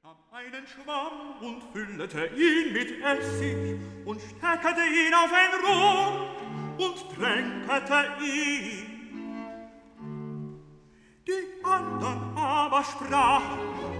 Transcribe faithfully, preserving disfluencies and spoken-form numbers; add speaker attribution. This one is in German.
Speaker 1: nahm einen Schwamm und füllte ihn mit Essig und steckte ihn auf ein Rohr und tränkete ihn. Die andern aber sprachen,